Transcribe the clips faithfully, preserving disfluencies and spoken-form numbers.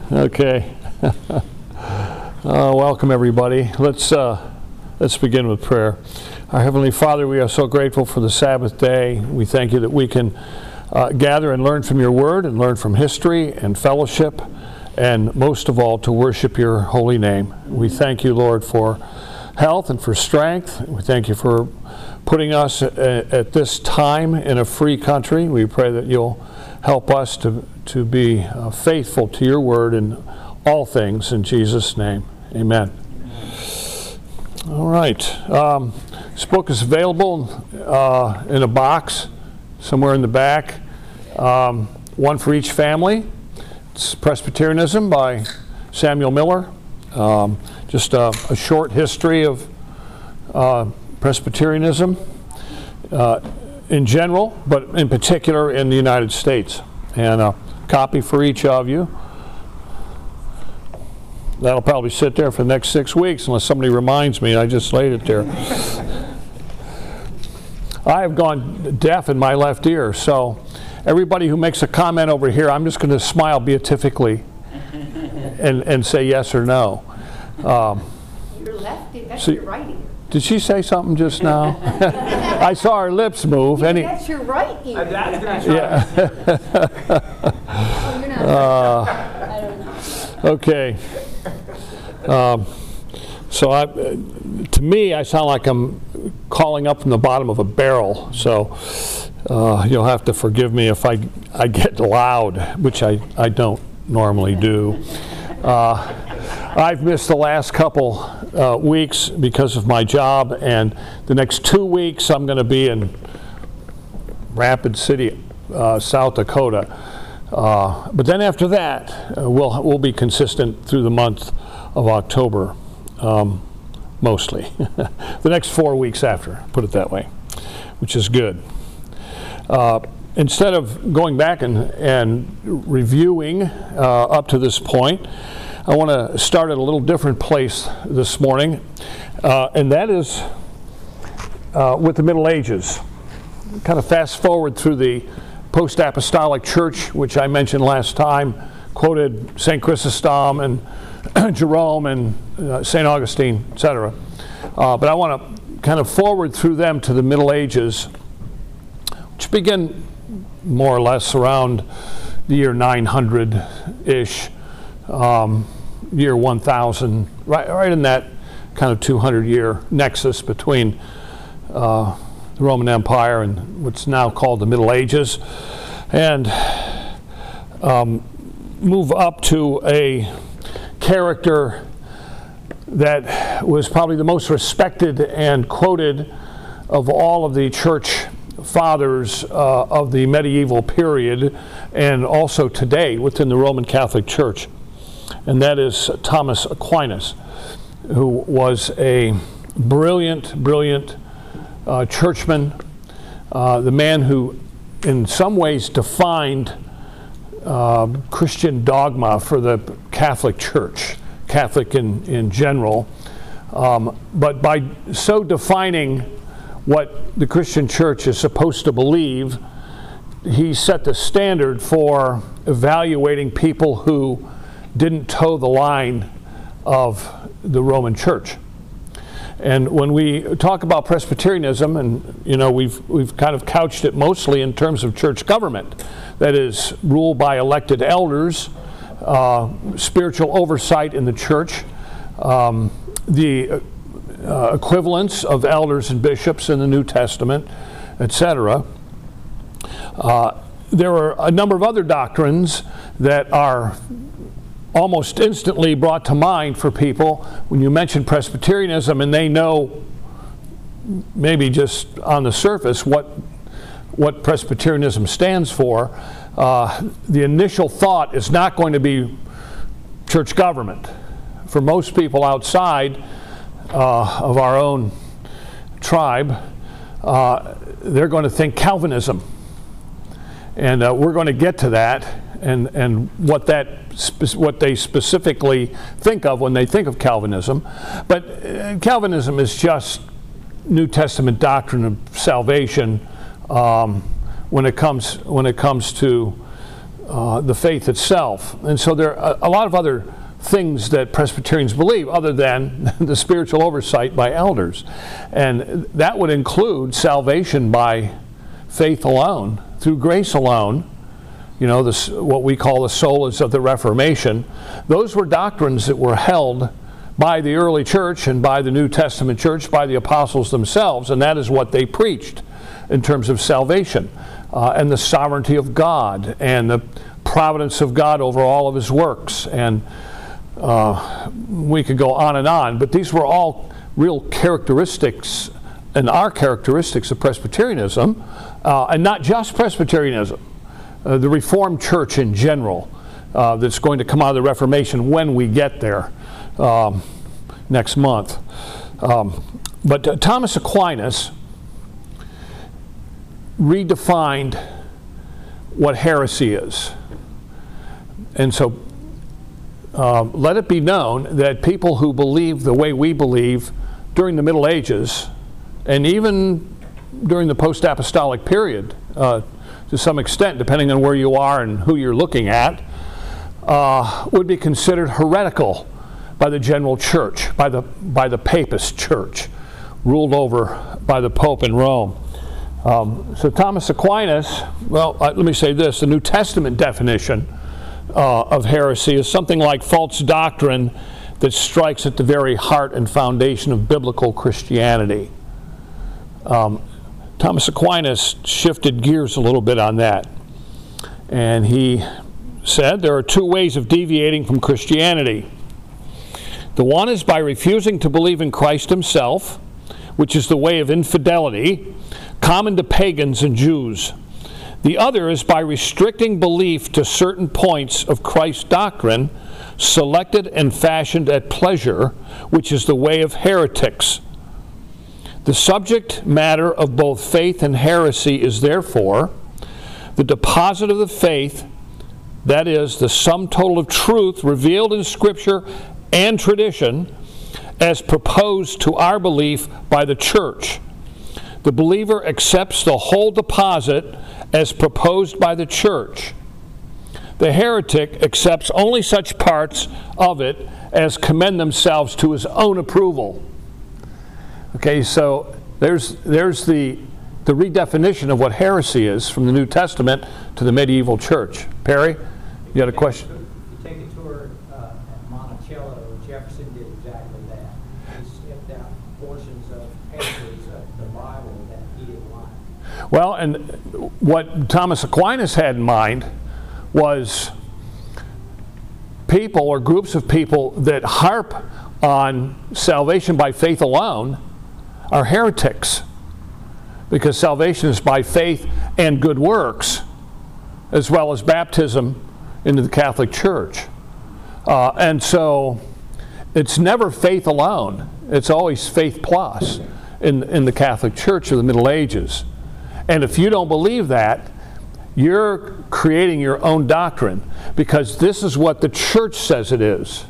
Okay. uh, welcome everybody. Let's uh, let's begin with prayer. Our Heavenly Father, we are so grateful for the Sabbath day. We thank you that we can uh, gather and learn from your word and learn from history and fellowship, and most of all to worship your holy name. We thank you, Lord, for health and for strength. We thank you for putting us at, at this time in a free country. We pray that you'll help us to, to be uh, faithful to your word in all things. In Jesus' name, amen. All right. Um, this book is available uh, in a box somewhere in the back. Um, one for each family. It's Presbyterianism by Samuel Miller. Um, just a, a short history of uh, Presbyterianism uh, in general, but in particular in the United States. And a copy for each of you. That'll probably sit there for the next six weeks unless somebody reminds me. I just laid it there. I have gone deaf in my left ear, so everybody who makes a comment over here, I'm just going to smile beatifically and, and say yes or no. Um, Your left ear, that's so, your right ear. Did she say something just now? I saw her lips move. Yeah, Any, that's your right ear. I'm not going to try. yeah. Oh, you're not. uh, I don't know. Okay. Um, so I, to me, I sound like I'm calling up from the bottom of a barrel. So uh, you'll have to forgive me if I, I get loud, which I, I don't normally do. Uh, I've missed the last couple uh, weeks because of my job, and the next two weeks I'm going to be in Rapid City, uh, South Dakota. Uh, but then after that, uh, we'll we'll be consistent through the month of October, um, mostly. The next four weeks after, put it that way, which is good. Uh, instead of going back and, and reviewing uh, up to this point, I want to start at a little different place this morning, uh, and that is uh, with the Middle Ages. Kind of fast forward through the post-apostolic church, which I mentioned last time, quoted Saint Chrysostom and Jerome and uh, Saint Augustine, et cetera. Uh, but I want to kind of forward through them to the Middle Ages, which begin more or less around the year nine hundred-ish, um, year one thousand, right, right in that kind of two hundred year nexus between uh, the Roman Empire and what's now called the Middle Ages, and um, move up to a character that was probably the most respected and quoted of all of the church fathers uh, of the medieval period and also today within the Roman Catholic Church, and that is Thomas Aquinas, who was a brilliant, brilliant uh, churchman, uh, the man who in some ways defined uh, Christian dogma for the Catholic Church, Catholic in, in general, um, but by so defining what the Christian church is supposed to believe, he set the standard for evaluating people who didn't toe the line of the Roman church. And when we talk about Presbyterianism, and you know, we've we've kind of couched it mostly in terms of church government, that is ruled by elected elders, uh, spiritual oversight in the church, um, the uh, equivalence of elders and bishops in the New Testament, et cetera. Uh, there are a number of other doctrines that are almost instantly brought to mind for people when you mention Presbyterianism, and they know maybe just on the surface what what Presbyterianism stands for. Uh, the initial thought is not going to be church government. For most people outside uh, of our own tribe, uh, they're going to think Calvinism, and uh, we're going to get to that and and what that what they specifically think of when they think of Calvinism. But uh, Calvinism is just New Testament doctrine of salvation um, when it comes when it comes to uh, the faith itself. And so there are a, a lot of other things that Presbyterians believe other than the spiritual oversight by elders. And that would include salvation by faith alone, through grace alone. You know, this, what we call the solas of the Reformation. Those were doctrines that were held by the early church and by the New Testament church, by the apostles themselves, and that is what they preached in terms of salvation uh, and the sovereignty of God and the providence of God over all of his works. And uh, we could go on and on, but these were all real characteristics and are characteristics of Presbyterianism, uh, and not just Presbyterianism. Uh, the Reformed Church in general, uh, that's going to come out of the Reformation when we get there um, next month. Um, but uh, Thomas Aquinas redefined what heresy is. And so uh, let it be known that people who believe the way we believe during the Middle Ages, and even during the post-apostolic period, uh, to some extent, depending on where you are and who you're looking at, uh, would be considered heretical by the general church, by the, by the papist church, ruled over by the Pope in Rome. Um, so Thomas Aquinas, well, uh, let me say this, the New Testament definition uh, of heresy is something like false doctrine that strikes at the very heart and foundation of biblical Christianity. Um, Thomas Aquinas shifted gears a little bit on that, and he said there are two ways of deviating from Christianity. The one is by refusing to believe in Christ himself, which is the way of infidelity, common to pagans and Jews. The other is by restricting belief to certain points of Christ's doctrine, selected and fashioned at pleasure, which is the way of heretics. The subject matter of both faith and heresy is therefore the deposit of the faith, that is, the sum total of truth revealed in Scripture and tradition as proposed to our belief by the church. The believer accepts the whole deposit as proposed by the church. The heretic accepts only such parts of it as commend themselves to his own approval. Okay, so there's, there's the, the redefinition of what heresy is from the New Testament to the medieval church. Perry, you had a question? If you take a tour uh, at Monticello, Jefferson did exactly that. He skipped out portions of pages of the Bible that he didn't like. Well, and what Thomas Aquinas had in mind was people or groups of people that harp on salvation by faith alone are heretics, because salvation is by faith and good works, as well as baptism into the Catholic Church. Uh, and so it's never faith alone. It's always faith plus in, in the Catholic Church of the Middle Ages. And if you don't believe that, you're creating your own doctrine, because this is what the church says it is.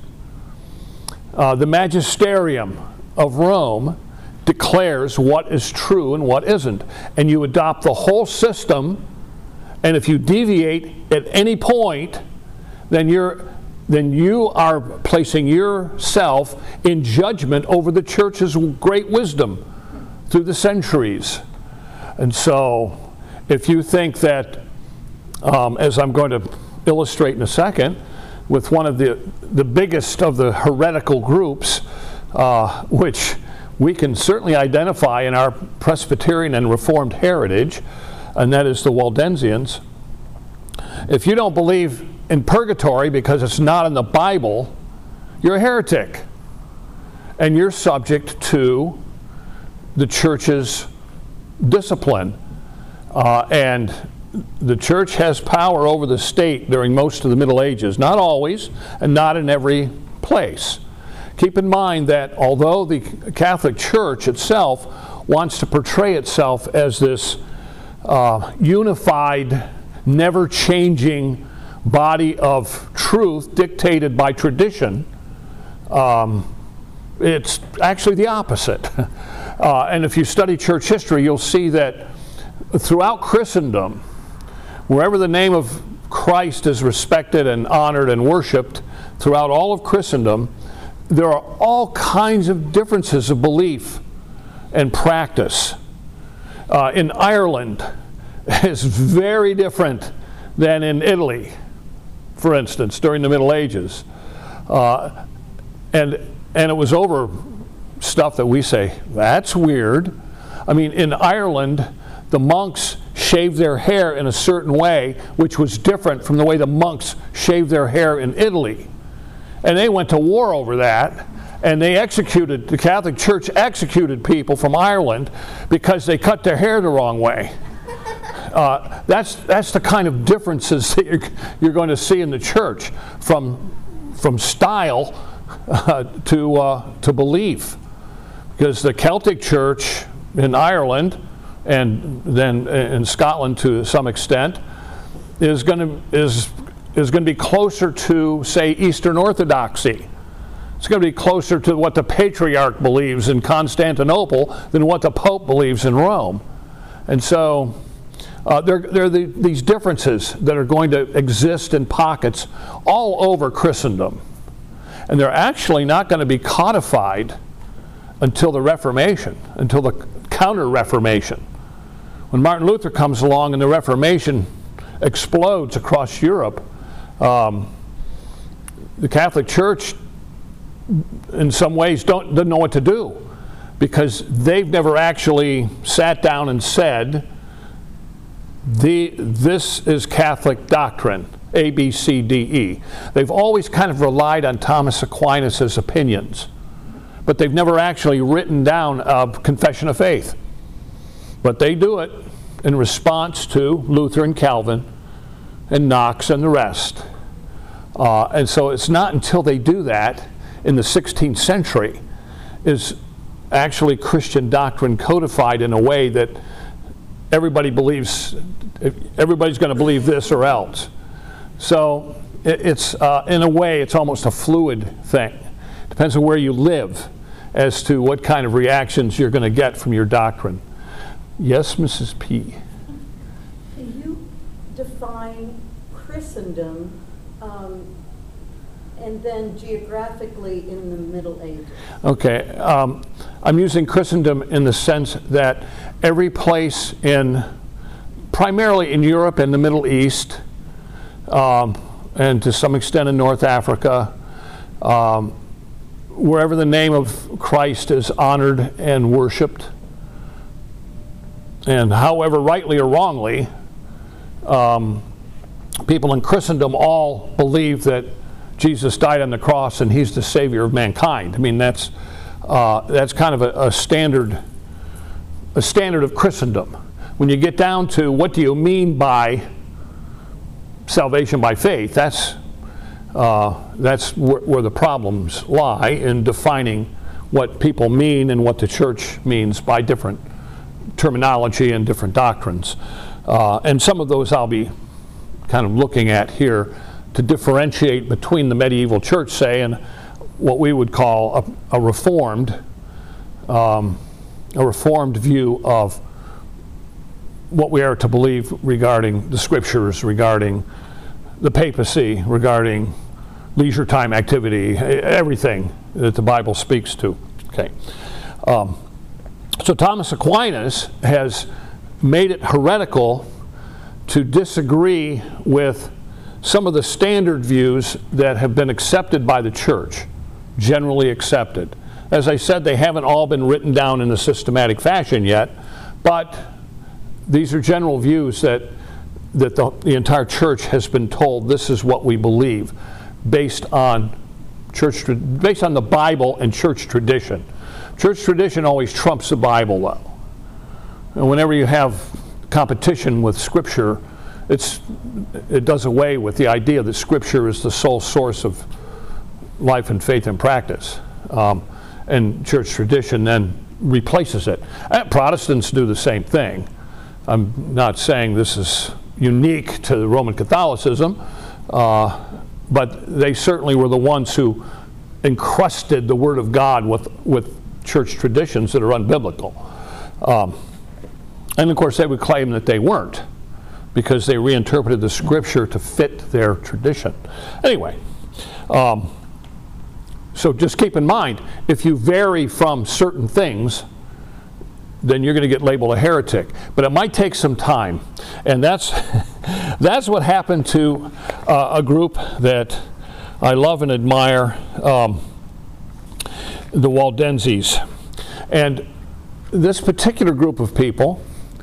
Uh, the magisterium of Rome declares what is true and what isn't. And you adopt the whole system, and if you deviate at any point, then you're then you are placing yourself in judgment over the church's great wisdom through the centuries. And so if you think that, um, as I'm going to illustrate in a second, with one of the, the biggest of the heretical groups, uh, which we can certainly identify in our Presbyterian and Reformed heritage, and that is the Waldensians. If you don't believe in purgatory because it's not in the Bible, you're a heretic. And you're subject to the church's discipline. Uh, and the church has power over the state during most of the Middle Ages. Not always, and not in every place. Keep in mind that although the Catholic Church itself wants to portray itself as this uh, unified, never-changing body of truth dictated by tradition, um, it's actually the opposite. Uh, and if you study church history, you'll see that throughout Christendom, wherever the name of Christ is respected and honored and worshiped throughout all of Christendom, there are all kinds of differences of belief and practice. Uh, in Ireland, it's very different than in Italy, for instance, during the Middle Ages. Uh, and, and it was over stuff that we say, that's weird. I mean, in Ireland, the monks shaved their hair in a certain way, which was different from the way the monks shaved their hair in Italy. And they went to war over that, and they executed, the Catholic Church executed people from Ireland because they cut their hair the wrong way. Uh, that's, that's the kind of differences that you're, you're going to see in the church, from, from style uh, to, uh, to belief. Because the Celtic Church in Ireland, and then in Scotland to some extent, is going to is is going to be closer to, say, Eastern Orthodoxy. It's going to be closer to what the Patriarch believes in Constantinople than what the Pope believes in Rome. And so uh, there, there are the, these differences that are going to exist in pockets all over Christendom. And they're actually not going to be codified until the Reformation, until the Counter-Reformation. When Martin Luther comes along and the Reformation explodes across Europe, um, the Catholic Church in some ways don't, doesn't know what to do, because they've never actually sat down and said, the, this is Catholic doctrine, A, B, C, D, E. They've always kind of relied on Thomas Aquinas' opinions, but they've never actually written down a confession of faith. But they do it in response to Luther and Calvin and Knox and the rest. Uh, and so it's not until they do that in the sixteenth century is actually Christian doctrine codified in a way that everybody believes, everybody's going to believe this or else. So it, it's, uh, in a way, it's almost a fluid thing. Depends on where you live as to what kind of reactions you're going to get from your doctrine. Yes, Missus P. Can you define Christendom um, and then geographically in the Middle Ages? Okay, um, I'm using Christendom in the sense that every place in, primarily in Europe and the Middle East, um, and to some extent in North Africa, um, wherever the name of Christ is honored and worshiped, and however rightly or wrongly, um, people in Christendom all believe that Jesus died on the cross and he's the Savior of mankind. I mean, that's uh, that's kind of a, a standard a standard of Christendom. When you get down to what do you mean by salvation by faith, that's uh, that's wh where the problems lie, in defining what people mean and what the church means by different terminology and different doctrines. Uh, and some of those I'll be kind of looking at here to differentiate between the medieval church, say, and what we would call a, a reformed um, a reformed view of what we are to believe regarding the scriptures, regarding the papacy, regarding leisure time activity, everything that the Bible speaks to. Okay. Um, so Thomas Aquinas has made it heretical to disagree with some of the standard views that have been accepted by the church, generally accepted. As I said, they haven't all been written down in a systematic fashion yet, but these are general views that, that the, the entire church has been told this is what we believe, based on church, based on the Bible and church tradition. Church tradition always trumps the Bible, though. And whenever you have competition with Scripture, it's, it does away with the idea that Scripture is the sole source of life and faith and practice. Um, and church tradition then replaces it. And Protestants do the same thing. I'm not saying this is unique to Roman Catholicism, uh, but they certainly were the ones who encrusted the Word of God with, with church traditions that are unbiblical. Um, and of course they would claim that they weren't. because they reinterpreted the scripture to fit their tradition. Anyway, um, so just keep in mind, if you vary from certain things, then you're going to get labeled a heretic. But it might take some time. And that's, that's what happened to uh, a group that I love and admire, um, the Waldenses. And this particular group of people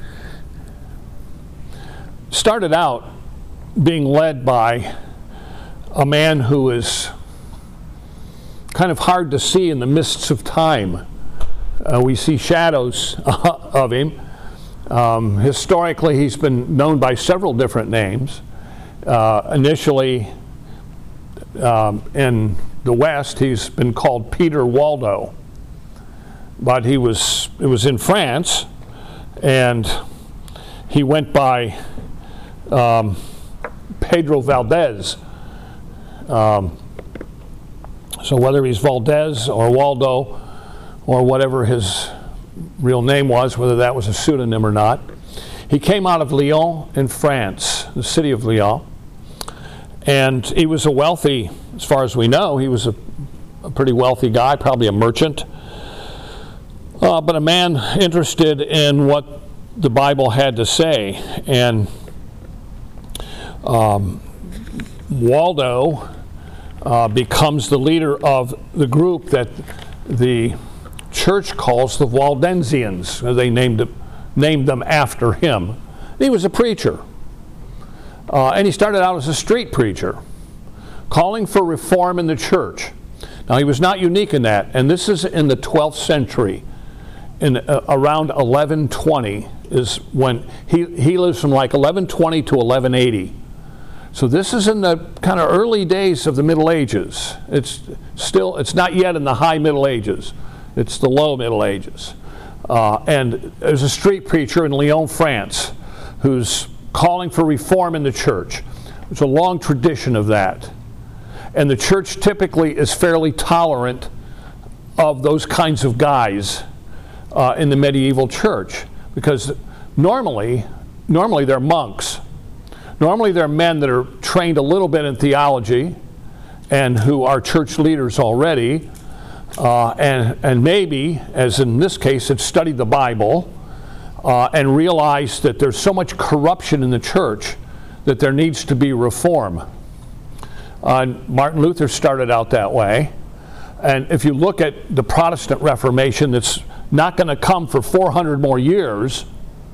started out being led by a man who is kind of hard to see in the mists of time. Uh, we see shadows of him. Um, historically, he's been known by several different names. Uh, initially, um, in the West, he's been called Peter Waldo, but he was it was in France, and he went by um, Pedro Valdez. Um, so whether he's Valdez or Waldo or whatever his real name was, whether that was a pseudonym or not, he came out of Lyon in France, the city of Lyon, and he was a wealthy, as far as we know, he was a, a pretty wealthy guy, probably a merchant, uh, but a man interested in what the Bible had to say. And um, Waldo uh, becomes the leader of the group that the church calls the Waldensians. They named them, named them after him. He was a preacher. Uh, and he started out as a street preacher, calling for reform in the church. Now, he was not unique in that, and this is in the twelfth century. In uh, around eleven twenty is when he, he lives from like eleven twenty to eleven eighty. So this is in the kind of early days of the Middle Ages. It's still, it's not yet in the high Middle Ages. It's the low Middle Ages. Uh, and there's a street preacher in Lyon, France, who's calling for reform in the church. There's a long tradition of that. And the church typically is fairly tolerant of those kinds of guys uh, in the medieval church, because normally, normally they're monks. Normally they're men that are trained a little bit in theology and who are church leaders already, uh, and, and maybe, as in this case, have studied the Bible uh, and realized that there's so much corruption in the church that there needs to be reform. Uh, Martin Luther started out that way. And if you look at the Protestant Reformation, that's not going to come for four hundred more years,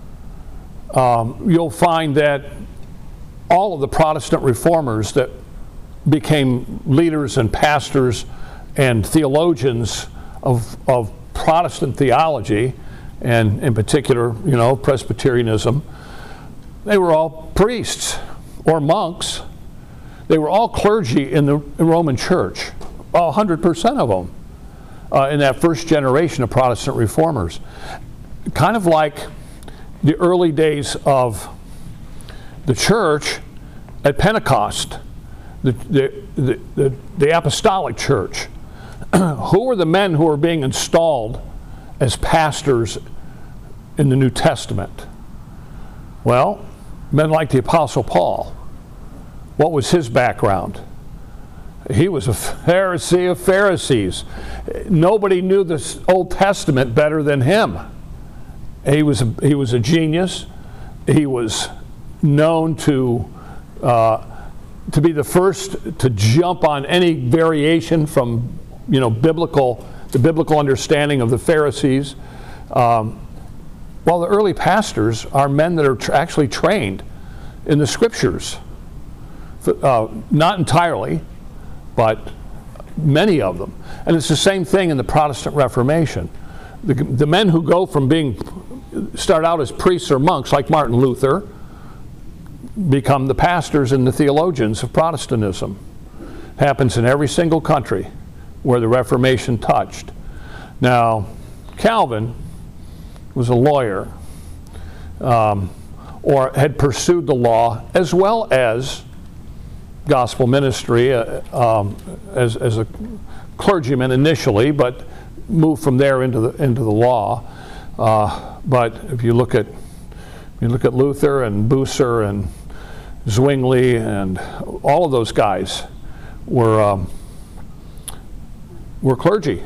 um, you'll find that all of the Protestant reformers that became leaders and pastors and theologians of, of Protestant theology, and in particular, you know, Presbyterianism, they were all priests or monks. They were all clergy in the Roman Church, one hundred percent of them, uh, in that first generation of Protestant reformers. Kind of like the early days of the church at Pentecost, the, the, the, the, the apostolic church. Who were the men who were being installed as pastors in the New Testament? Well, men like the Apostle Paul. What was his background? He was a Pharisee of Pharisees. Nobody knew the Old Testament better than him. He was a, he was a genius. He was known to uh, to be the first to jump on any variation from, you know, biblical the biblical understanding of the Pharisees. Um, well, the early pastors are men that are tr actually trained in the Scriptures. Uh, not entirely, but many of them. And it's the same thing in the Protestant Reformation. The, the men who go from being, start out as priests or monks, like Martin Luther, become the pastors and the theologians of Protestantism. Happens in every single country where the Reformation touched. Now, Calvin was a lawyer, um, or had pursued the law as well as gospel ministry uh, um, as, as a clergyman initially, but moved from there into the into the law. Uh, but if you look at You look at Luther and Bucer and Zwingli, and all of those guys were um, were clergy.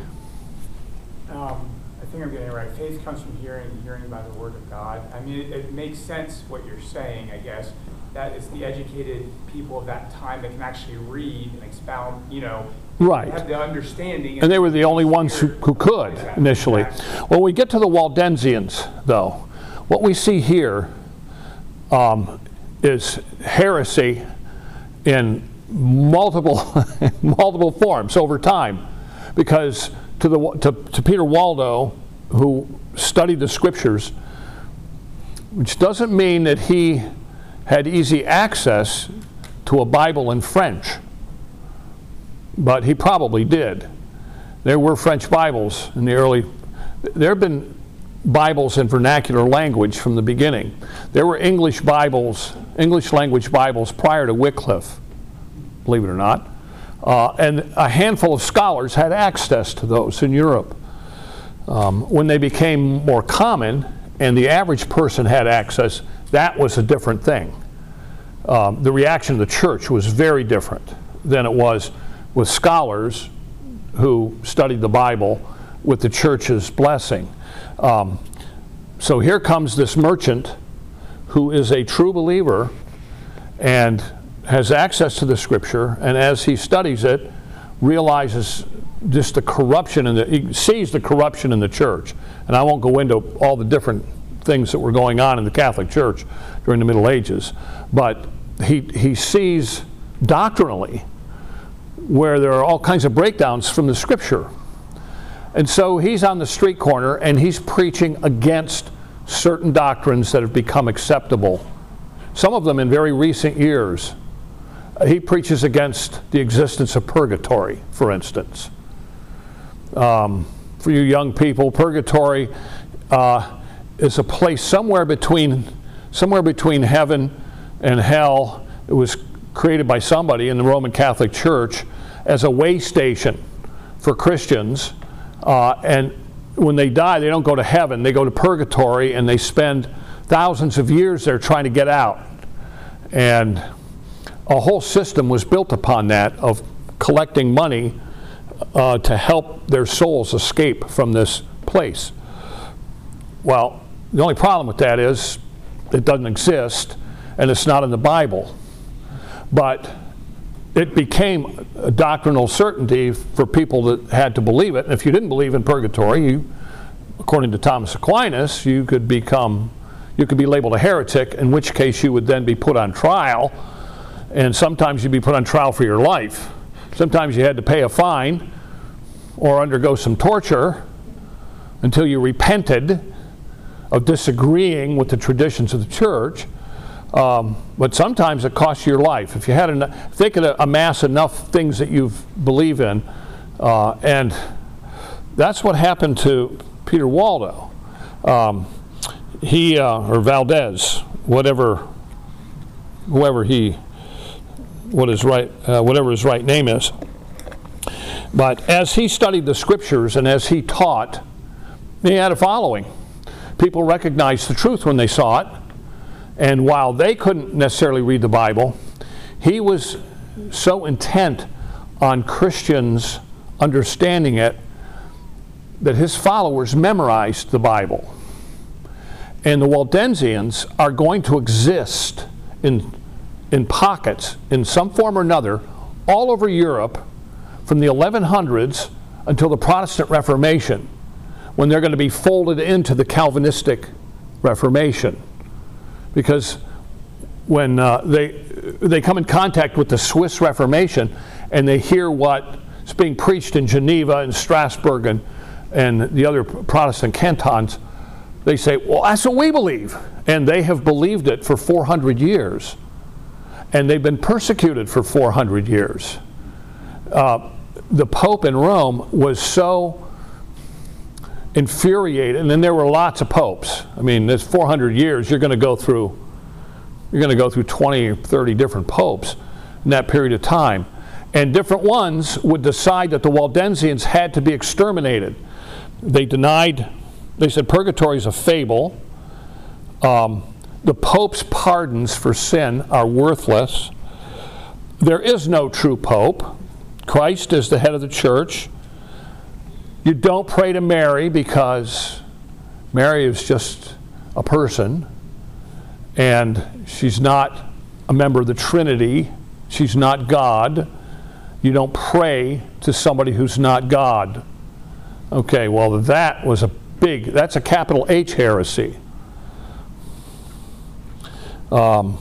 Um, I think I'm getting it right. Faith comes from hearing, hearing by the word of God. I mean, it, it makes sense what you're saying, I guess. That it's the educated people of that time that can actually read and expound, you know, Right. have the understanding. And they were the only ones who, who could initially. When we get to the Waldensians, though, what we see here um, is heresy in multiple multiple forms over time, because to the to, to Peter Waldo, who studied the scriptures, which doesn't mean that he had easy access to a Bible in French, but he probably did. There were French Bibles in the early, there have been Bibles in vernacular language from the beginning. There were English Bibles, English language Bibles prior to Wycliffe, believe it or not. Uh, and a handful of scholars had access to those in Europe. Um, when they became more common and the average person had access, that was a different thing. Um, the reaction of the church was very different than it was with scholars who studied the Bible with the church's blessing. Um, so here comes this merchant who is a true believer and has access to the scripture, and as he studies it, realizes just the corruption in the, he sees the corruption in the church. And I won't go into all the different things that were going on in the Catholic Church during the Middle Ages, but he, he sees doctrinally where there are all kinds of breakdowns from the scripture. And so he's on the street corner and he's preaching against certain doctrines that have become acceptable. Some of them in very recent years. He preaches against the existence of purgatory, for instance. Um, for you young people, purgatory uh, is a place somewhere between, somewhere between heaven and hell. It was created by somebody in the Roman Catholic Church as a way station for Christians. Uh, and when they die, they don't go to heaven. They go to purgatory, and they spend thousands of years there trying to get out. And a whole system was built upon that, of collecting money uh, to help their souls escape from this place. Well, the only problem with that is it doesn't exist, and it's not in the Bible. But it became a doctrinal certainty for people that had to believe it. And if you didn't believe in purgatory, you, according to Thomas Aquinas, you could become, you could be labeled a heretic, in which case you would then be put on trial. And sometimes you'd be put on trial for your life. Sometimes you had to pay a fine or undergo some torture until you repented of disagreeing with the traditions of the church. Um, but sometimes it costs you your life. If you had enough, if they could amass enough things that you believe in, uh, and that's what happened to Peter Waldo. Um, he uh, or Valdez, whatever, whoever he, what his right, uh, whatever his right name is. But as he studied the scriptures and as he taught, he had a following. People recognized the truth when they saw it. And while they couldn't necessarily read the Bible, he was so intent on Christians understanding it that his followers memorized the Bible. And the Waldensians are going to exist in, in pockets, in some form or another, all over Europe from the eleven hundreds until the Protestant Reformation, when they're going to be folded into the Calvinistic Reformation. Because when uh, they, they come in contact with the Swiss Reformation and they hear what's being preached in Geneva and Strasbourg and, and the other Protestant cantons, they say, well, that's what we believe. And they have believed it for four hundred years. And they've been persecuted for four hundred years. Uh, the Pope in Rome was so infuriated, and then there were lots of popes. I mean, there's four hundred years, you're going to go through, you're going to go through twenty or thirty different popes in that period of time. And different ones would decide that the Waldensians had to be exterminated. They denied, they said purgatory is a fable. Um, the Pope's pardons for sin are worthless. There is no true Pope. Christ is the head of the church. You don't pray to Mary because Mary is just a person, and she's not a member of the Trinity. She's not God. You don't pray to somebody who's not God. Okay, well, that was a big, that's a capital H heresy. Um,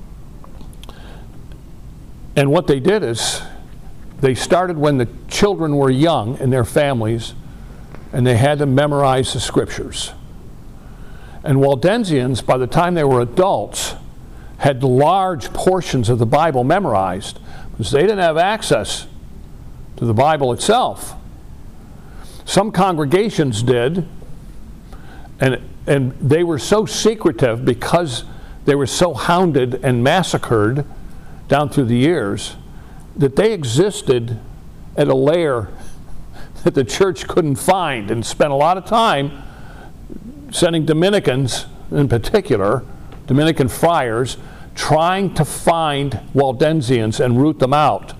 and what they did is they started when the children were young in their families, and they had to memorize the scriptures. And Waldensians, by the time they were adults, had large portions of the Bible memorized because they didn't have access to the Bible itself. Some congregations did, and, and they were so secretive because they were so hounded and massacred down through the years that they existed at a layer that the church couldn't find, and spent a lot of time sending Dominicans, in particular, Dominican friars, trying to find Waldensians and root them out.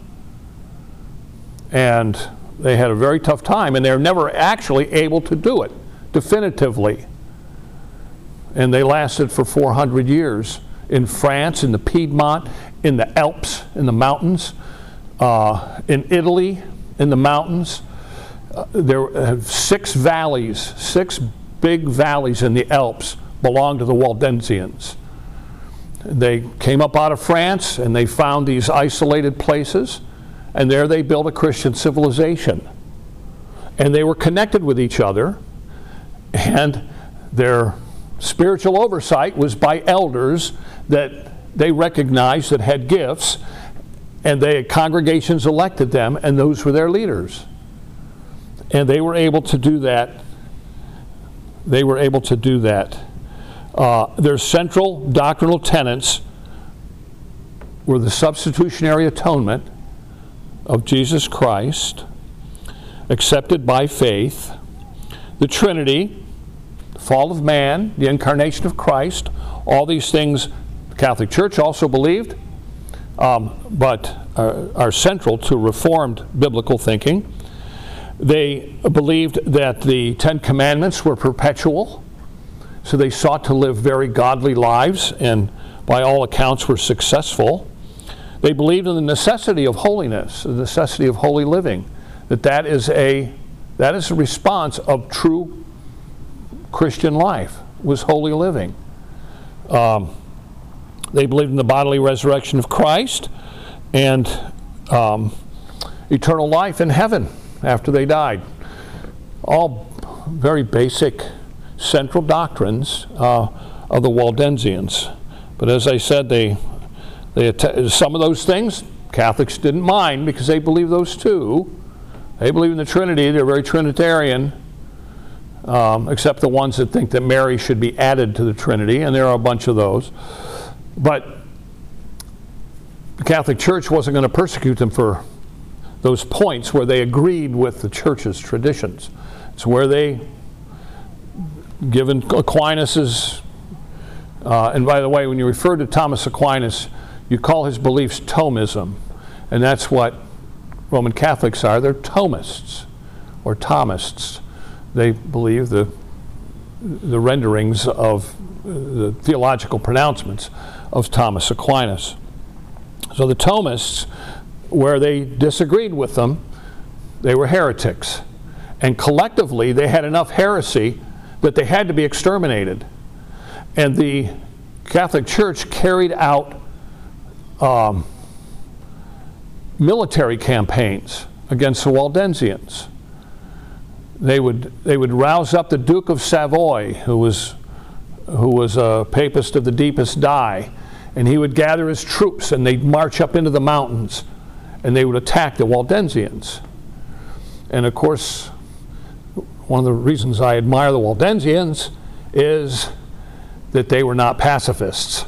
And they had a very tough time, and they were never actually able to do it definitively. And they lasted for four hundred years in France, in the Piedmont, in the Alps, in the mountains, uh, in Italy, in the mountains. Uh, there are six valleys, six big valleys in the Alps belong to the Waldensians. They came up out of France and they found these isolated places, and there they built a Christian civilization. And they were connected with each other, and their spiritual oversight was by elders that they recognized that had gifts, and they congregations elected them, and those were their leaders. And they were able to do that. They were able to do that. Uh, their central doctrinal tenets were the substitutionary atonement of Jesus Christ, accepted by faith, the Trinity, the fall of man, the incarnation of Christ. All these things the Catholic Church also believed, um, but are, are central to Reformed biblical thinking. They believed that the Ten Commandments were perpetual, so they sought to live very godly lives, and by all accounts were successful. They believed in the necessity of holiness, the necessity of holy living, that that is a, that is a response of true Christian life, was holy living. Um, they believed in the bodily resurrection of Christ and um, eternal life in heaven after they died. All very basic central doctrines uh, of the Waldensians. But as I said, they, they some of those things Catholics didn't mind because they believe those too. They believe in the Trinity. They're very Trinitarian, um, except the ones that think that Mary should be added to the Trinity, and there are a bunch of those. But the Catholic Church wasn't going to persecute them for those points where they agreed with the Church's traditions. It's where they, given Aquinas's, uh, and by the way, when you refer to Thomas Aquinas, you call his beliefs Thomism, and that's what Roman Catholics are. They're Thomists, or Thomists. They believe the, the renderings of the theological pronouncements of Thomas Aquinas. So the Thomists, where they disagreed with them, they were heretics. And collectively, they had enough heresy that they had to be exterminated. And the Catholic Church carried out um, military campaigns against the Waldensians. They would, they would rouse up the Duke of Savoy, who was, who was a papist of the deepest dye, and he would gather his troops, and they'd march up into the mountains, and they would attack the Waldensians. And of course, one of the reasons I admire the Waldensians is that they were not pacifists.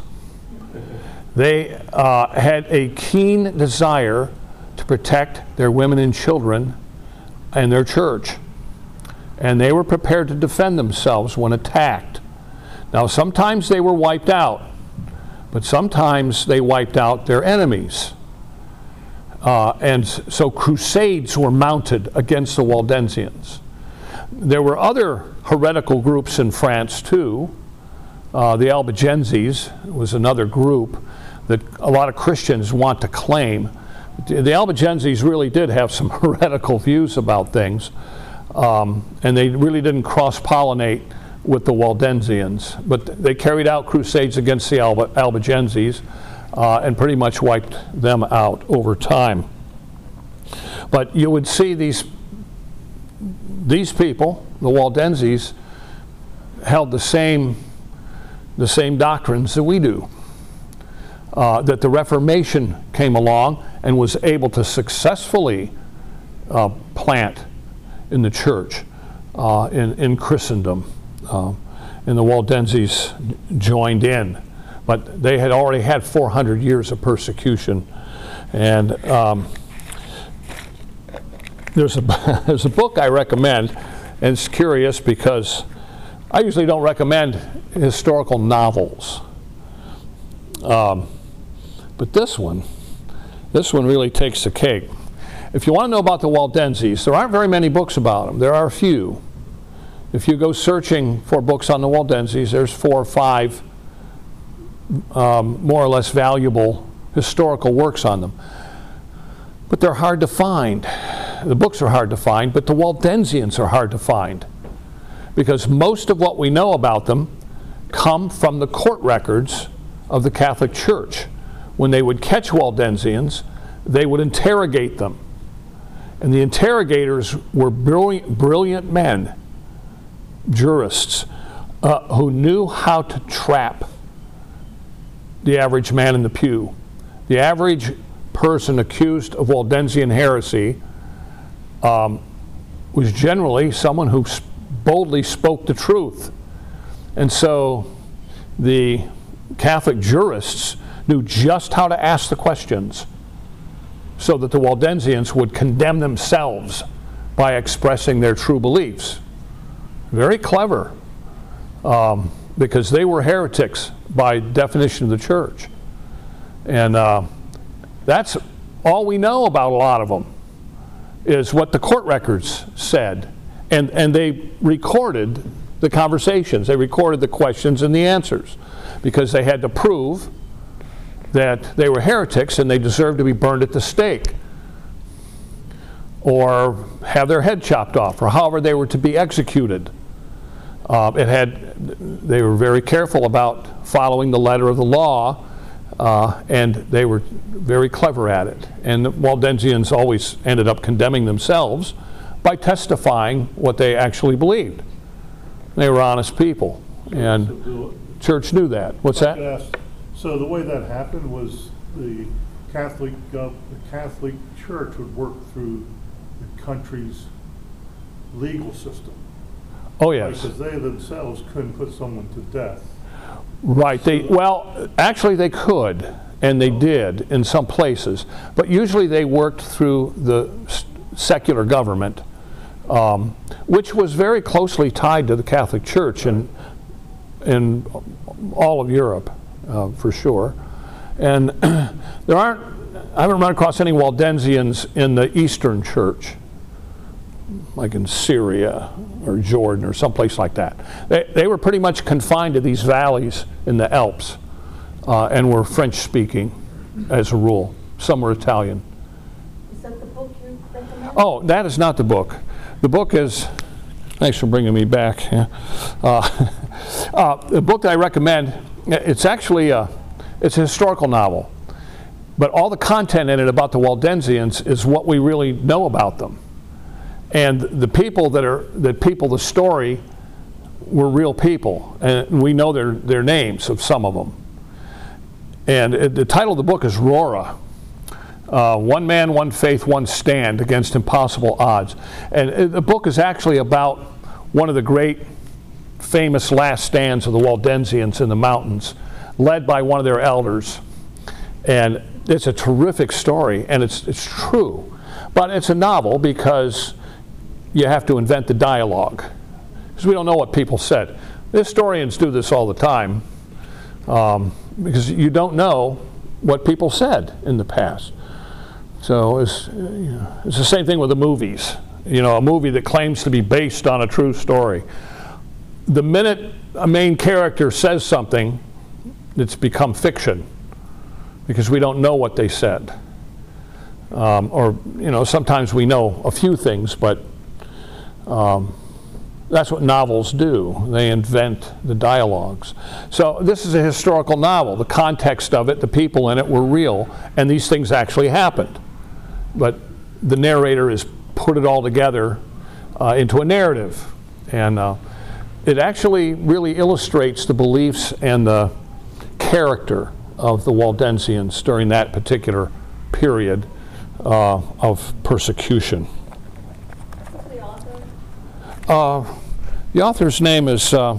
They uh, had a keen desire to protect their women and children and their church. And they were prepared to defend themselves when attacked. Now, sometimes they were wiped out, but sometimes they wiped out their enemies. Uh, and so crusades were mounted against the Waldensians. There were other heretical groups in France too. Uh, the Albigenses was another group that a lot of Christians want to claim. The Albigenses really did have some heretical views about things, um, and they really didn't cross-pollinate with the Waldensians, but they carried out crusades against the Alb Albigenses uh, and pretty much wiped them out over time. But you would see these these people, the Waldenses, held the same the same doctrines that we do. Uh, that the Reformation came along and was able to successfully uh, plant in the church uh, in, in Christendom. Uh, and the Waldenses joined in. But they had already had four hundred years of persecution. And um, there's, a, there's a book I recommend, and it's curious because I usually don't recommend historical novels. Um, But this one, this one really takes the cake. If you want to know about the Waldenses, there aren't very many books about them. There are a few. If you go searching for books on the Waldenses, there's four or five um, more or less valuable historical works on them. But they're hard to find. The books are hard to find, but the Waldensians are hard to find. Because most of what we know about them come from the court records of the Catholic Church. When they would catch Waldensians, they would interrogate them. And the interrogators were brilliant, brilliant men, jurists, uh, who knew how to trap the average man in the pew. The average person accused of Waldensian heresy um, was generally someone who boldly spoke the truth. And so the Catholic jurists knew just how to ask the questions so that the Waldensians would condemn themselves by expressing their true beliefs. Very clever, um, because they were heretics by definition of the church. And uh, that's all we know about a lot of them, is what the court records said. And, and they recorded the conversations. They recorded the questions and the answers, because they had to prove that they were heretics and they deserved to be burned at the stake or have their head chopped off, or however they were to be executed. Uh, it had, they were very careful about following the letter of the law, uh, and they were very clever at it. And the Waldensians always ended up condemning themselves by testifying what they actually believed. They were honest people, and the church knew that. What's that? So the way that happened was the Catholic uh, the Catholic Church would work through the country's legal system. Oh yes. Because they themselves couldn't put someone to death. Right. They well, actually they could, and they did in some places, but usually they worked through the secular government, um, which was very closely tied to the Catholic Church in in all of Europe. Uh, for sure. And there aren't, I haven't run across any Waldensians in the Eastern Church, like in Syria or Jordan or someplace like that. They, they were pretty much confined to these valleys in the Alps uh, and were French-speaking as a rule. Some were Italian. Is that the book you recommend? Oh, that is not the book. The book is, thanks for bringing me back. Yeah. Uh, uh, the book that I recommend, it's actually a, it's a historical novel, but all the content in it about the Waldensians is what we really know about them. And the people that are that people the story were real people, and we know their their names of some of them. And it, the title of the book is Rora. Uh, one man, one faith, one stand against impossible odds. And it, the book is actually about one of the great famous last stands of the Waldensians in the mountains, led by one of their elders. And it's a terrific story, and it's, it's true. But it's a novel because you have to invent the dialogue, because we don't know what people said. Historians do this all the time um, because you don't know what people said in the past. So it's, you know, it's the same thing with the movies. You know, a movie that claims to be based on a true story. The minute a main character says something, it's become fiction because we don't know what they said. Um, or, you know, sometimes we know a few things, but um, that's what novels do. They invent the dialogues. So this is a historical novel. The context of it, the people in it were real, and these things actually happened. But the narrator has put it all together uh, into a narrative. And uh, it actually really illustrates the beliefs and the character of the Waldensians during that particular period uh, of persecution. Who's the author? Uh, the author's name is uh,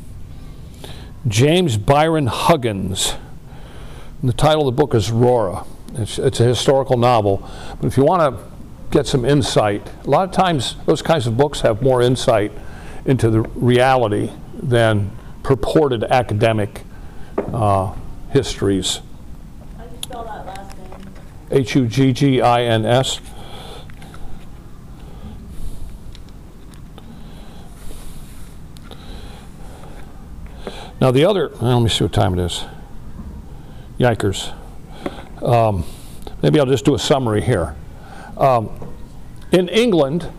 James Byron Huggins. And the title of the book is Rora. It's, it's a historical novel. But if you want to get some insight, a lot of times those kinds of books have more insight into the reality than purported academic uh, histories. How do you spell that last name? H U G G I N S. Now the other, well, let me see what time it is. Yikers. Um, maybe I'll just do a summary here. Um, in England,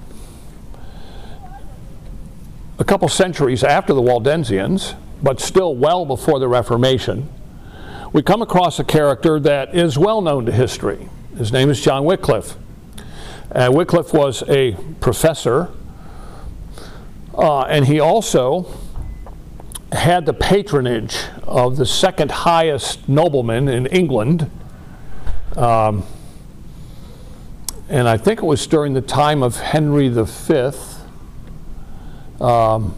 a couple centuries after the Waldensians, but still well before the Reformation, we come across a character that is well known to history. His name is John Wycliffe. Uh, Wycliffe was a professor, uh, and he also had the patronage of the second highest nobleman in England. Um, and I think it was during the time of Henry the Fifth, um,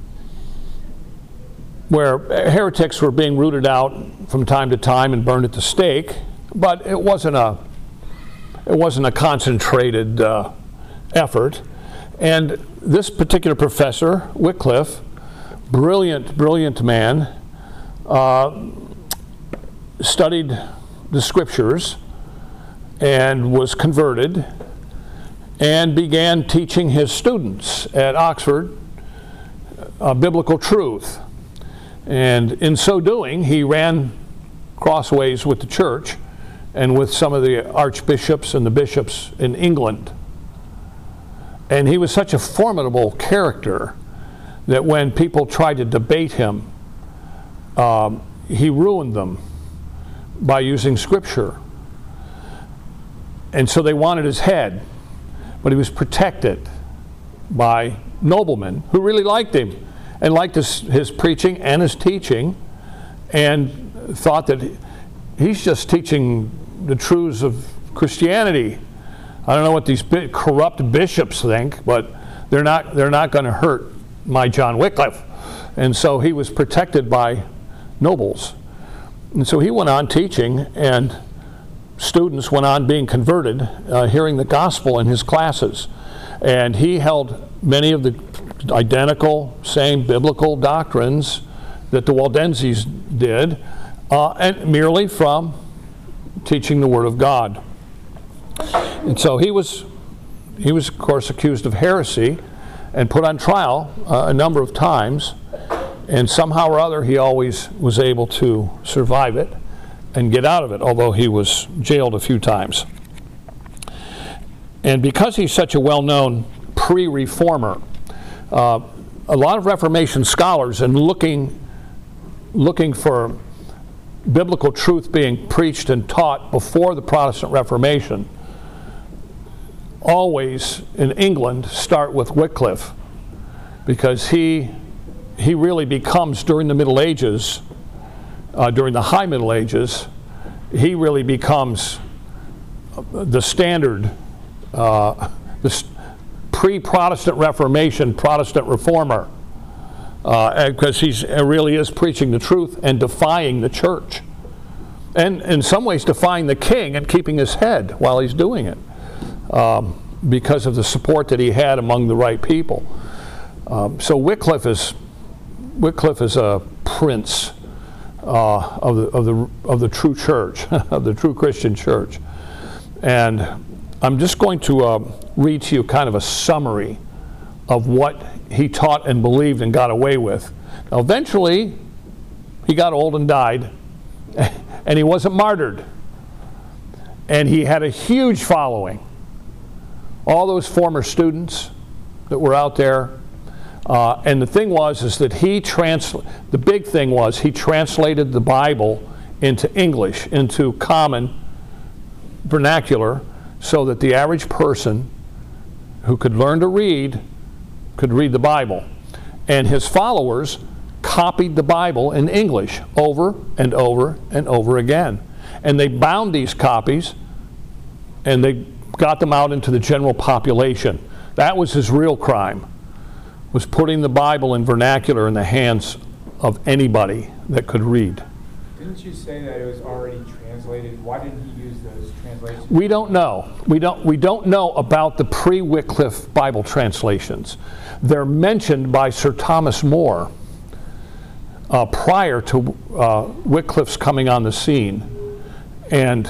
where heretics were being rooted out from time to time and burned at the stake, but it wasn't a it wasn't a concentrated uh, effort. And this particular professor, Wycliffe, brilliant, brilliant man, uh, studied the scriptures and was converted and began teaching his students at Oxford uh, biblical truth. And in so doing, he ran crossways with the church and with some of the archbishops and the bishops in England. And he was such a formidable character that when people tried to debate him, um, he ruined them by using scripture. And so they wanted his head, but he was protected by noblemen who really liked him and liked his, his preaching and his teaching, and thought that he's just teaching the truths of Christianity. I don't know what these bi- corrupt bishops think, but they're not, they're not going to hurt my John Wycliffe. And so he was protected by nobles. And so he went on teaching, and students went on being converted, uh, hearing the gospel in his classes. And he held many of the identical, same biblical doctrines that the Waldenses did, uh, and merely from teaching the Word of God. And so he was, he was of course accused of heresy and put on trial uh, a number of times, and somehow or other he always was able to survive it and get out of it, although he was jailed a few times. And because he's such a well-known pre-reformer, uh, a lot of Reformation scholars, in looking, looking for biblical truth being preached and taught before the Protestant Reformation, always in England start with Wycliffe, because he, he really becomes, during the Middle Ages, uh, during the High Middle Ages, he really becomes the standard, uh, the pre-Protestant Reformation Protestant reformer, uh, because he really is preaching the truth and defying the church, and in some ways defying the king and keeping his head while he's doing it, um, because of the support that he had among the right people. Um, so Wycliffe is Wycliffe is a prince uh, of, the, of, the, of the true church, of the true Christian church. And I'm just going to uh, read to you kind of a summary of what he taught and believed and got away with. Now, eventually, he got old and died, and he wasn't martyred. And he had a huge following. All those former students that were out there. Uh, and the thing was is that he trans the big thing was he translated the Bible into English, into common vernacular, so that the average person who could learn to read could read the Bible. And his followers copied the Bible in English over and over and over again. And they bound these copies and they got them out into the general population. That was his real crime, was putting the Bible in vernacular in the hands of anybody that could read. Didn't you say that it was already translated? Why didn't he use those translations? We don't know. We don't, we don't know about the pre-Wycliffe Bible translations. They're mentioned by Sir Thomas More uh, prior to uh, Wycliffe's coming on the scene. And,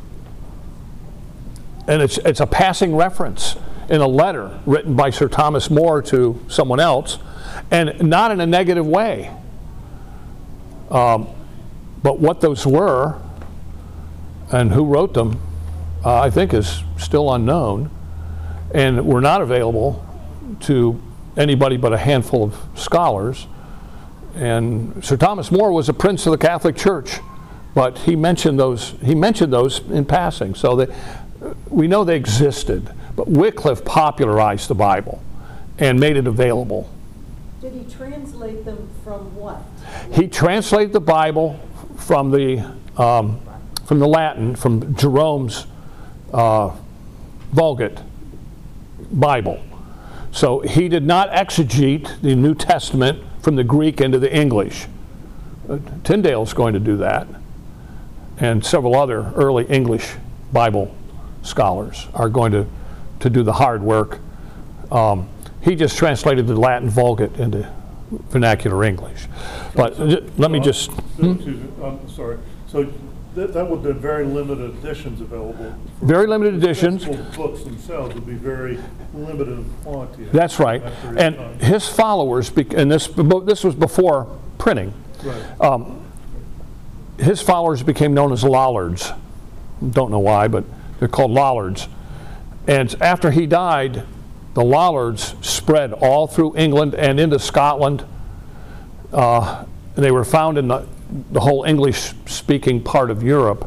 and it's, it's a passing reference in a letter written by Sir Thomas More to someone else, and not in a negative way. Um, but what those were and who wrote them, uh, I think is still unknown, and were not available to anybody but a handful of scholars. And Sir Thomas More was a prince of the Catholic Church, but he mentioned those, he mentioned those in passing, so that we know they existed. But Wycliffe popularized the Bible and made it available. Did he translate them from what? He translated the Bible from the um, from the Latin, from Jerome's uh, Vulgate Bible. So he did not exegete the New Testament from the Greek into the English. Uh, Tyndale's going to do that, and several other early English Bible scholars are going to to do the hard work. Um, he just translated the Latin Vulgate into vernacular English. But uh, let me just... Hmm? Excuse me, I'm sorry. So that, that would be very limited editions available. Very limited editions. The books themselves would be very limited in quantity. That's right. And his followers, and this, this was before printing, right. um, his followers became known as Lollards. Don't know why, but they're called Lollards. And after he died, the Lollards spread all through England and into Scotland. Uh, they were found in the, the whole English-speaking part of Europe.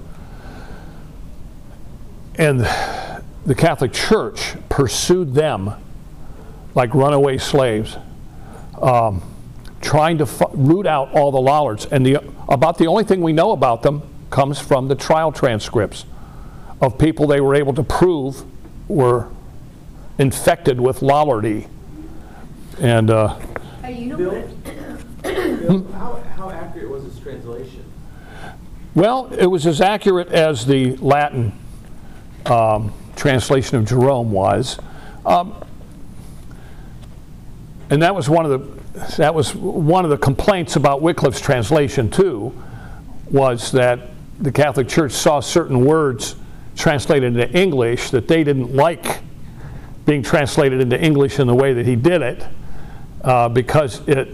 And the Catholic Church pursued them like runaway slaves, um, trying to f root out all the Lollards. And the, about the only thing we know about them comes from the trial transcripts of people they were able to prove were infected with Lollardy. And uh, Hey, you know Bill, what? Bill, how, how accurate was this translation? well, it was as accurate as the Latin um, translation of Jerome was. Um, and that was one of the that was one of the complaints about Wycliffe's translation too, was that the Catholic Church saw certain words translated into English that they didn't like being translated into English in the way that he did it, uh, because it,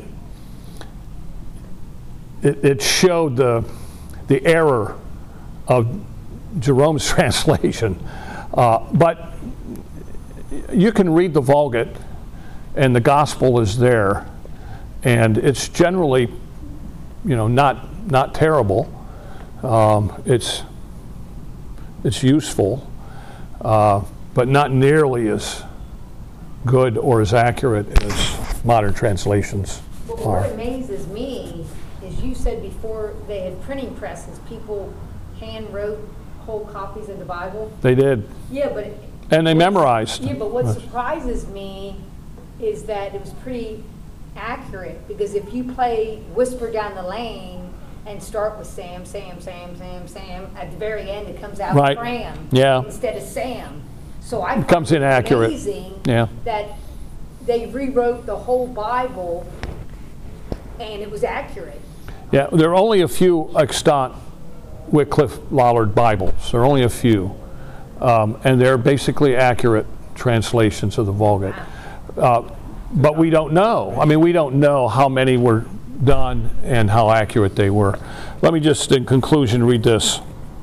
it it showed the the error of Jerome's translation. Uh, but you can read the Vulgate, and the Gospel is there, and it's generally, you know, not not terrible. Um, it's It's useful, uh, but not nearly as good or as accurate as modern translations But are. what amazes me is you said before they had printing presses, people hand wrote whole copies of the Bible. They did, Yeah, but. and they memorized. Yeah, but what surprises me is that it was pretty accurate, because if you play Whisper Down the Lane and start with Sam, Sam, Sam, Sam, Sam, at the very end it comes out Right. Cram Yeah. instead of Sam. So I It comes find it inaccurate. amazing Yeah. that they rewrote the whole Bible and it was accurate. Yeah, there are only a few extant Wycliffe Lollard Bibles. There are only a few. Um, and they're basically accurate translations of the Vulgate. Uh, but we don't know. I mean, we don't know how many were done and how accurate they were. Let me just, in conclusion, read this.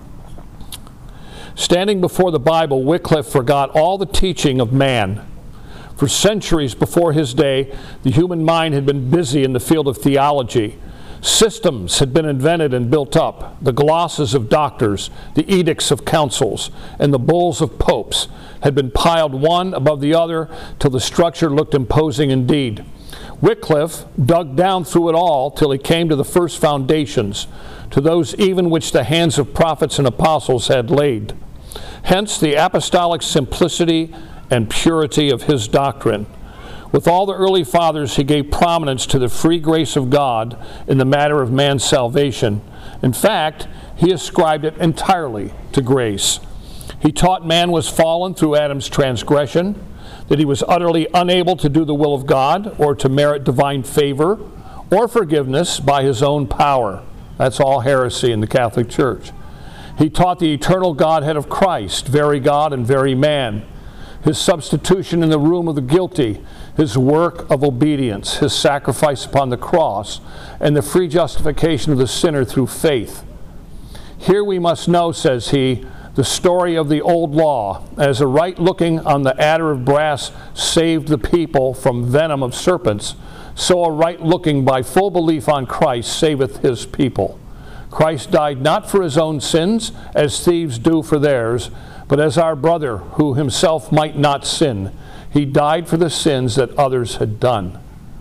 Standing before the Bible, Wycliffe forgot all the teaching of man. For centuries before his day, the human mind had been busy in the field of theology. Systems had been invented and built up. The glosses of doctors, the edicts of councils, and the bulls of popes had been piled one above the other till the structure looked imposing indeed. Wycliffe dug down through it all till he came to the first foundations, to those even which the hands of prophets and apostles had laid. Hence the apostolic simplicity and purity of his doctrine. With all the early fathers, he gave prominence to the free grace of God in the matter of man's salvation. In fact, he ascribed it entirely to grace. He taught man was fallen through Adam's transgression, that he was utterly unable to do the will of God or to merit divine favor or forgiveness by his own power. That's all heresy in the Catholic Church. He taught the eternal Godhead of Christ, very God and very man, his substitution in the room of the guilty, his work of obedience, his sacrifice upon the cross, and the free justification of the sinner through faith. Here we must know, says he, the story of the old law, as a right looking on the adder of brass saved the people from venom of serpents, so a right looking by full belief on Christ saveth his people. Christ died not for his own sins, as thieves do for theirs, but as our brother, who himself might not sin. He died for the sins that others had done.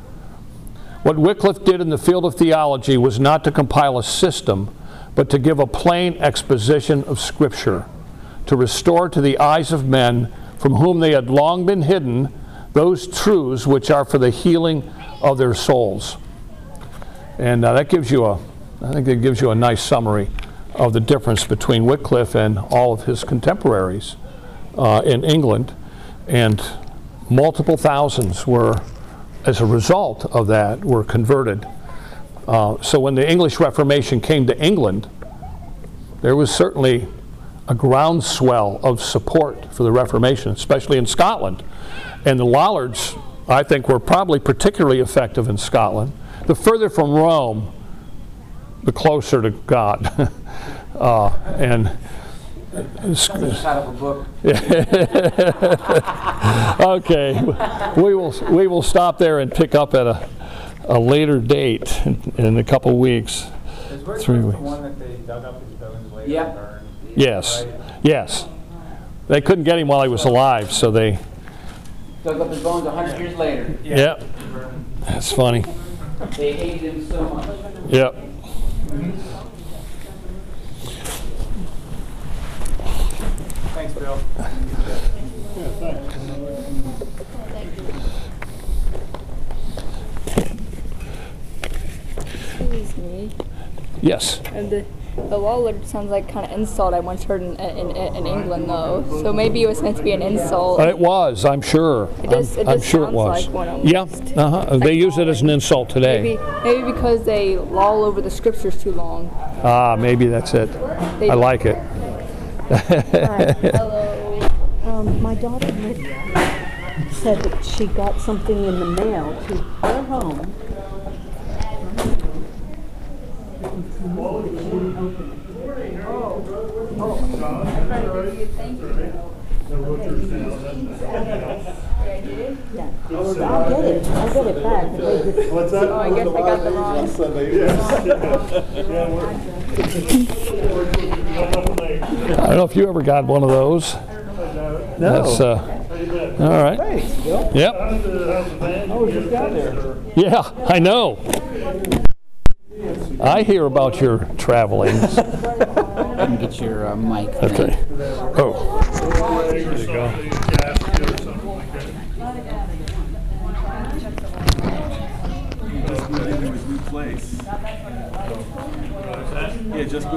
What Wycliffe did in the field of theology was not to compile a system, but to give a plain exposition of Scripture, to restore to the eyes of men, from whom they had long been hidden, those truths which are for the healing of their souls. And uh, that gives you a, I think that gives you a nice summary of the difference between Wycliffe and all of his contemporaries uh, in England. And multiple thousands were, as a result of that, were converted. Uh, so when the English Reformation came to England, there was certainly a groundswell of support for the Reformation, especially in Scotland. And the Lollards, I think, were probably particularly effective in Scotland. The further from Rome, the closer to God. uh, and That's the title of a book. Okay, we will we will stop there and pick up at a a later date in, in a couple weeks. Is Wycliffe Three the weeks. one that they dug up his bones later Yep. and burned? Yes, Right? yes. They couldn't get him while he was alive, so they. Dug up his bones a hundred years later. Yep. That's funny. They hated him so much. Yep. Thanks, Bill. Excuse me. Yes. And the, the Lollard sounds like kind of insult I once heard in, in, in England, though. So maybe it was meant to be an insult. Uh, It was, I'm sure. It does- I'm, it I'm just sure it sounds was. like one Yeah, almost. uh-huh. They use it as an insult today. Maybe, maybe because they loll over the scriptures too long. Ah, maybe that's it. They- I like it. Hello. Um, my daughter Lydia said that she got something in the mail to her home. Yeah. I'll get it. I'll get it back. But they just- What's that? Oh, I guess I got the wrong. I don't know if you ever got one of those. No. That's, uh, all right. Thanks, Bill. Yep. I was just down there. Yeah, I know. I hear about your traveling. Let me get your uh, mic. Okay. Oh. There you go. New place. Yeah, just moved.